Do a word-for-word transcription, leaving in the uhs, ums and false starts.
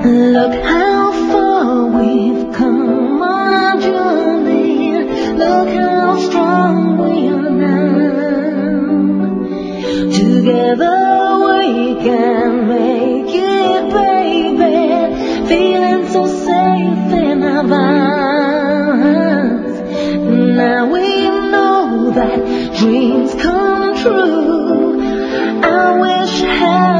Look how far we've come on our journey. Look how strong we are now. Together we can make it, baby. Feeling so safe in our arms. Now we know that dreams come true. I wish I had